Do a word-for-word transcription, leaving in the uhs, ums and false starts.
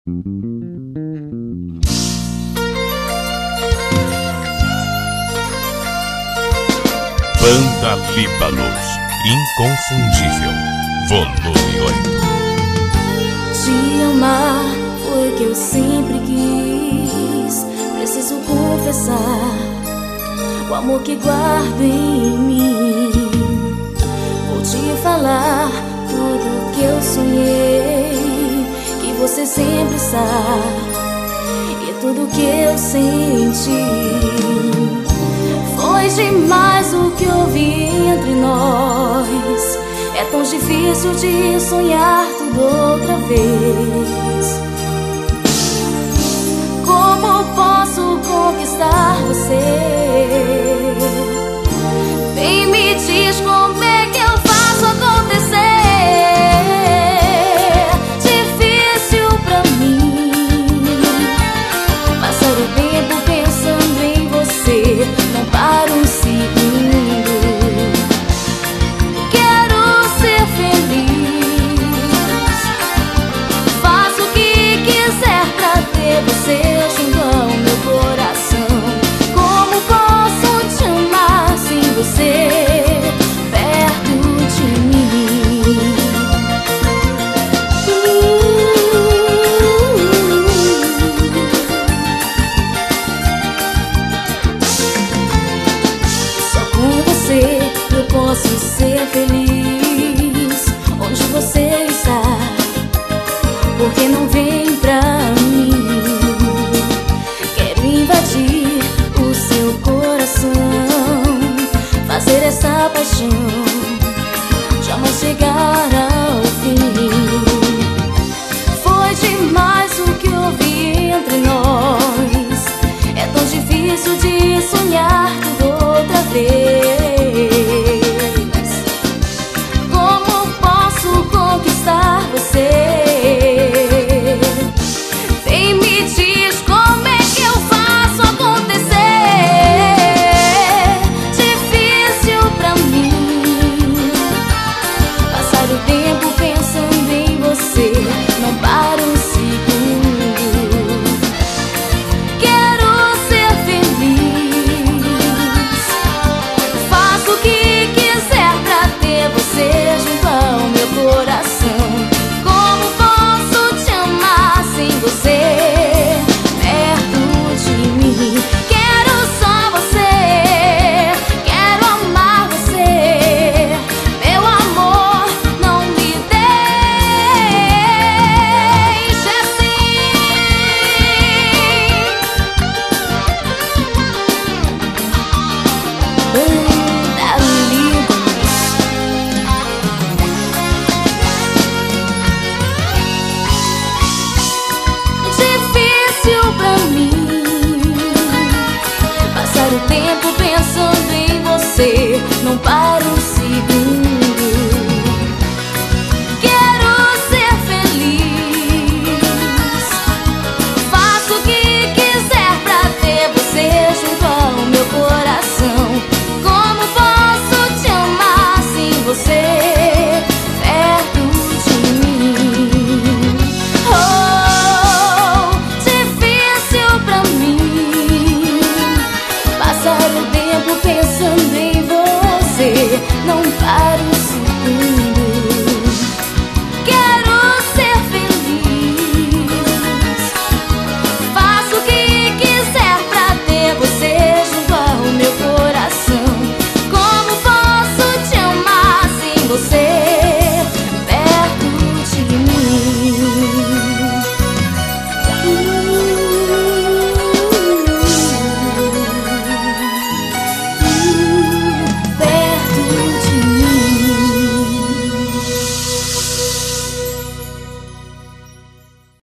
Banda Líbanos, inconfundível, volume oito. Te amar foi o que eu sempre quis. Preciso confessar o amor que guardo em mim. Vou te falar tudo que eu sonhei, que você sempre sabe, e tudo que eu senti. Foi demais o que ouvi entre nós. É tão difícil de sonhar tudo outra vez. Como posso conquistar você? Vem, me diz como é que eu faço acontecer. Difícil pra mim passar o tempo pensando em você. Não paro um segundo. Quero ser feliz. Faço o que quiser pra ter você junto ao meu coração. Como posso te amar sem você perto de mim? Só com você eu posso ser feliz. Onde você está? Porque não vem pra mim? Quero invadir o seu coração, fazer essa paixão jamais chegar ao fim. Foi demais o que ouvi entre nós. É tão difícil de sonhar tudo outra vez. Como posso conquistar você? Vem, me diz como é que eu faço acontecer. Difícil pra mim passar o tempo pensando em você. Não paro um segundo. Quero ser feliz. Faço o que quiser pra ter você junto ao meu coração. Como posso te amar sem você perto de mim? Quero só você, quero amar você. Meu amor, não me deixe assim. Banda Líbanos. Difícil pra mim passar o tempo pensando em você. Não paro